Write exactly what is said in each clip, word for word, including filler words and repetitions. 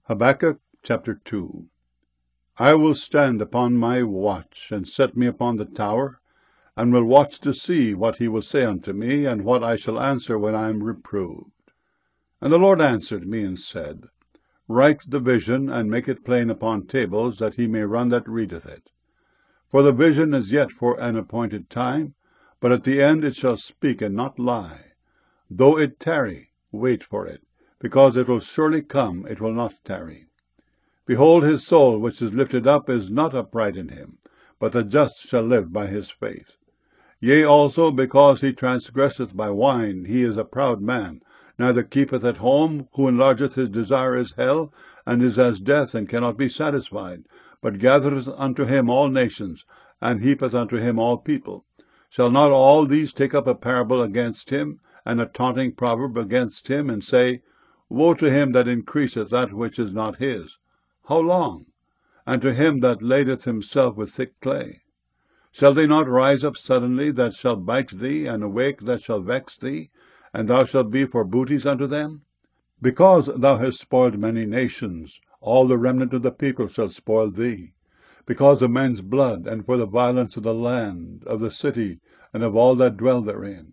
Habakkuk chapter two. I will stand upon my watch, and set me upon the tower, and will watch to see what he will say unto me, and what I shall answer when I am reproved. And the Lord answered me and said, Write the vision, and make it plain upon tables, that he may run that readeth it. For the vision is yet for an appointed time, but at the end it shall speak and not lie. Though it tarry, wait for it, because it will surely come, it will not tarry. Behold, his soul which is lifted up is not upright in him, but the just shall live by his faith. Yea, also, because he transgresseth by wine, he is a proud man, neither keepeth at home, who enlargeth his desire is hell, and is as death, and cannot be satisfied, but gathereth unto him all nations, and heapeth unto him all people. Shall not all these take up a parable against him, and a taunting proverb against him, and say, Woe to him that increaseth that which is not his! How long? And to him that ladeth himself with thick clay. Shall they not rise up suddenly that shall bite thee, and awake that shall vex thee, and thou shalt be for booties unto them? Because thou hast spoiled many nations, all the remnant of the people shall spoil thee, because of men's blood, and for the violence of the land, of the city, and of all that dwell therein.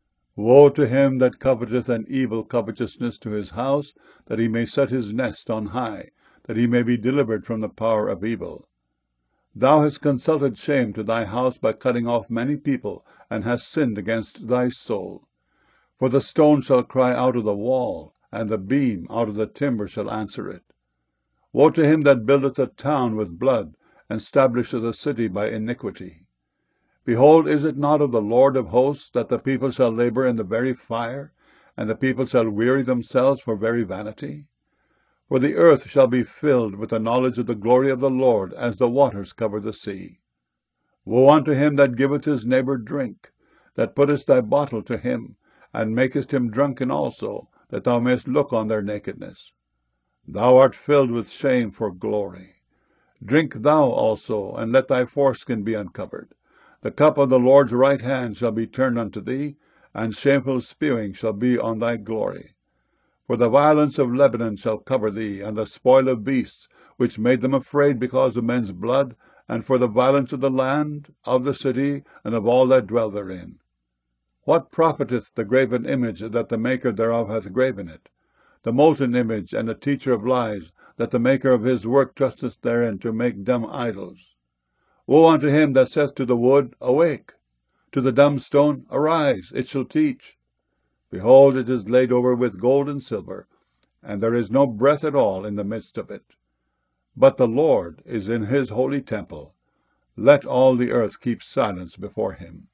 Woe to him that coveteth an evil covetousness to his house, that he may set his nest on high, that he may be delivered from the power of evil. Thou hast consulted shame to thy house by cutting off many people, and hast sinned against thy soul. For the stone shall cry out of the wall, and the beam out of the timber shall answer it. Woe to him that buildeth a town with blood, and stablisheth a city by iniquity. Behold, is it not of the Lord of hosts that the people shall labor in the very fire, and the people shall weary themselves for very vanity? For the earth shall be filled with the knowledge of the glory of the Lord, as the waters cover the sea. Woe unto him that giveth his neighbor drink, that puttest thy bottle to him, and makest him drunken also, that thou mayest look on their nakedness. Thou art filled with shame for glory. Drink thou also, and let thy foreskin be uncovered. The cup of the Lord's right hand shall be turned unto thee, and shameful spewing shall be on thy glory. For the violence of Lebanon shall cover thee, and the spoil of beasts, which made them afraid because of men's blood, and for the violence of the land, of the city, and of all that dwell therein. What profiteth the graven image that the maker thereof hath graven it? The molten image, and the teacher of lies, that the maker of his work trusteth therein to make dumb idols. Woe unto him that saith to the wood, Awake! To the dumb stone, Arise, it shall teach. Behold, it is laid over with gold and silver, and there is no breath at all in the midst of it. But the Lord is in his holy temple. Let all the earth keep silence before him.